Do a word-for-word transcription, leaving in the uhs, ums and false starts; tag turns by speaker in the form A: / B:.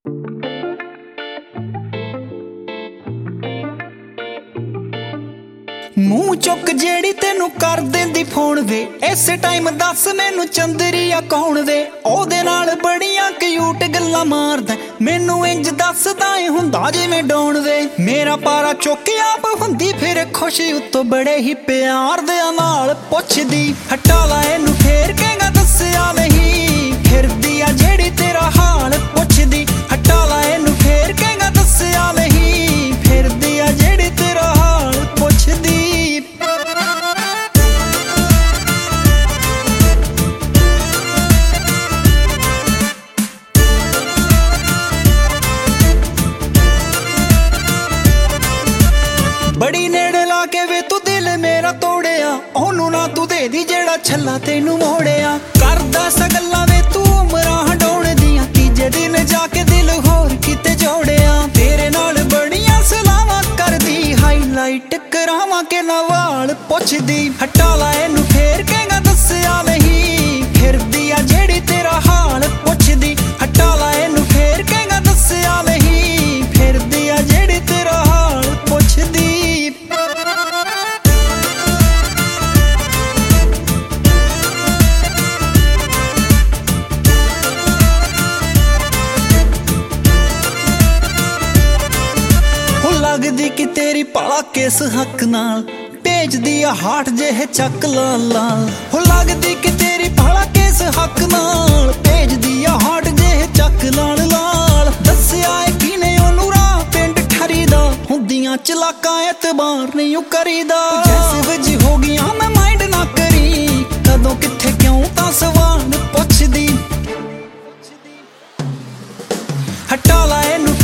A: ਮੂੰਹ ਚੁੱਕ ਜਿਹੜੀ ਤੈਨੂੰ ਕਰ ਦਿੰਦੀ ਫੋਨ ਵੇ, ਇਸੇ ਟਾਈਮ ਦੱਸ ਮੈਨੂੰ ਚੰਦਰੀਆ ਕੌਣ ਵੇ। ਉਹਦੇ ਨਾਲ ਬੜੀਆਂ ਕਿਊਟ ਗੱਲਾਂ ਮਾਰਦਾ, ਮੈਨੂੰ ਇੰਜ ਦੱਸਦਾ ਏ ਹੁੰਦਾ ਜਿਵੇਂ ਡਾਉਣ ਵੇ। ਮੇਰਾ ਪਾਰਾ ਚੁੱਕ ਆਪ ਹੁੰਦੀ ਫਿਰ ਖੁਸ਼ੀ ਉੱਤੋਂ ਬੜੇ ਹੀ ਪਿਆਰ ਦੇ ਨਾਲ ਪੁੱਛਦੀ, ਹਟਾ ਲਾ ਇਹਨੂੰ ਫੇਰ ਕਹੇਗਾ ਦੱਸਿਆ ਨਹੀਂ। ਫਿਰਦੀ ਆ ਜਿਹੜੀ ਤੇਰਾ ਹਾਲ ਪੁੱਛਦੀ, ਹਟਾ ਲਾ ਇਹਨੂੰ ਫੇਰ ਕਹੇਗਾ ਦੱਸਿਆ ਨਹੀਂ। ਫਿਰਦੀ ਆ ਜਿਹੜੀ ਤੇਰਾ ਹਾਲ ਪੁੱਛਦੀ। ਬੜੀ ਨੇੜੇ ਲਾ ਕੇ ਵੇ ਤੂੰ ਦਿਲ ਮੇਰਾ ਤੋੜਿਆ, ਉਹਨੂੰ ਨਾ ਤੂੰ ਦੇ ਦੀ ਜਿਹੜਾ ਛੱਲਾ ਤੈਨੂੰ ਮੋੜਿਆ। ਕਰਦਾ ਸਾ ਗੱਲਾਂ ਵੇ ਤੂੰ ਉਮਰਾਂ ਹੰਡਾਉਣ ਦੀਆਂ, ਤੀਜੇ ਦਿਨ ਜਾ ਕੇ ਦਿਲ ਹੋਰ ਕਿਤੇ ਜੋੜਿਆ। ਤੇਰੇ ਨਾਲ ਬੜੀਆਂ ਸਲਾਵਾਂ ਕਰਦੀ, ਹਾਈਲਾਈਟ ਕਰਾਵਾਂ ਕਿ ਨਾ ਵਾਲ ਪੁੱਛਦੀ, ਹਟਾ ਲਾ ਇਹਨੂੰ ਫੇਰ ਕਹੇਗਾ ਦੱਸਿਆ ਨਹੀਂ। ਫਿਰਦੀ ਆ ਜਿਹੜੀ ਤੇਰਾ ਹਾਲ ਪੁੱਛਦੀ, ਹਟਾ ਲਾ ਇਹਨੂੰ ਫੇਰ ਕਹੇਗਾ ਦੱਸਿਆ ਨਹੀਂ। ਫਿਰਦੀ ਆ ਜਿਹੜੀ ਤੇਰਾ ਹਾਲ ਪੁੱਛਦੀ। ਲੱਗਦੀ ਕਿ ਤੇਰੀ ਪਾਲਾ ਕਿਸ ਹੱਕ ਨਾਲ, ਭੇਜਦੀ ਆ ਹਾਟ ਜਿਹੇ ਚੱਕ ਲਾਲ ਲਾਲ। ਹੋ ਲੱਗਦੀ ਕਿ ਤੇਰੀ ਪਾਲਾ ਕਿਸ ਹੱਕ ਨਾਲ, ਭੇਜਦੀ ਆ ਹਾਟ ਜਿਹੇ ਚੱਕ ਲਾਲ ਲਾਲ। ਦੱਸਿਆ ਏ ਕਿਨੇ ਉਹਨੂੰ ਰਾਹ ਪਿੰਡ ਠਰੀ ਦਾ, ਹੁੰਦੀਆਂ ਚਲਾਕਾਂ ਐਤਬਾਰ ਨਹੀਂ ਕਰੀਦਾ। ਜੈਸੇ ਵਜੀ ਹੋ ਗਈਆਂ ਮੈਂ ਮਾਈਂਡ ਨਾ ਕਰੀ, ਕਦੋਂ ਕਿੱਥੇ ਕਿਉਂ ਤਾਂ ਸਵਾਲ ਪੁੱਛਦੀ, ਹਟਾ ਲਾ ਇਹਨੂੰ